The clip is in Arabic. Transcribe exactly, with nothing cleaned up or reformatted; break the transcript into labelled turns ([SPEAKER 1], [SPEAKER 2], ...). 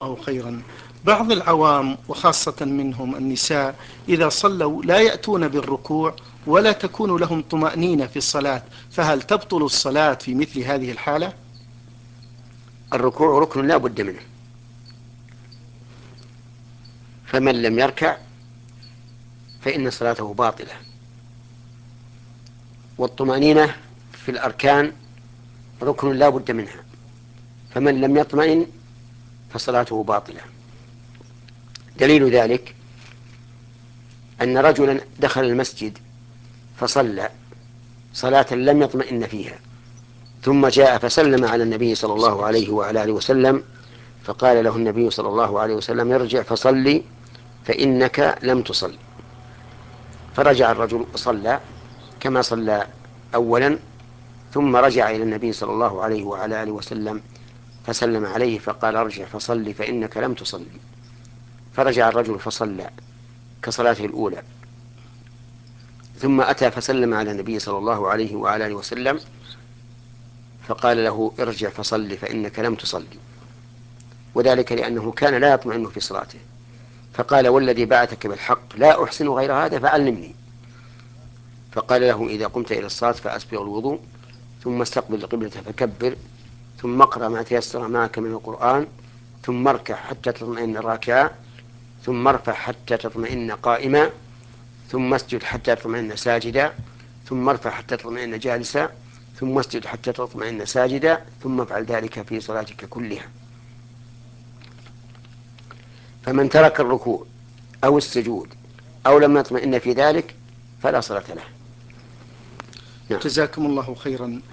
[SPEAKER 1] أو خيرا. بعض العوام وخاصة منهم النساء إذا صلوا لا يأتون بالركوع ولا تكون لهم طمأنينة في الصلاة، فهل تبطل الصلاة في مثل هذه الحالة؟
[SPEAKER 2] الركوع ركن لا بد منه، فمن لم يركع فإن صلاته باطلة. والطمأنينة في الأركان ركن لا بد منها، فمن لم يطمئن فصلاته باطلة. دليل ذلك أن رجلا دخل المسجد فصلى صلاة لم يطمئن فيها، ثم جاء فسلم على النبي صلى الله عليه وعلى آله وسلم، فقال له النبي صلى الله عليه وسلم: ارجع فصلي فإنك لم تصل. فرجع الرجل وصلى كما صلى أولا، ثم رجع إلى النبي صلى الله عليه وعلى آله وسلم فسلم عليه فقال: ارجع فصلي فإنك لم تصلي. فرجع الرجل فصلى كصلاته الأولى، ثم أتى فسلم على النبي صلى الله عليه وعلى آله وسلم فقال له: ارجع فصلي فإنك لم تصلي، وذلك لأنه كان لا يطمئن في صلاته. فقال: والذي بعثك بالحق لا أحسن غير هذا فعلمني. فقال له: إذا قمت إلى الصلاة فأسبغ الوضوء، ثم استقبل القبلة فكبر، ثم اقرأ ما تيسر معك من القرآن، ثم اركع حتى تطمئن راكعا، ثم ارفع حتى تطمئن قائما، ثم اسجد حتى تطمئن ساجدا، ثم ارفع حتى تطمئن جالسا، ثم اسجد حتى تطمئن ساجدا، ثم افعل ذلك في صلاتك كلها. فمن ترك الركوع أو السجود أو لم يطمئن في ذلك فلا صلاة له. نعم.
[SPEAKER 1] جزاكم الله خيرا.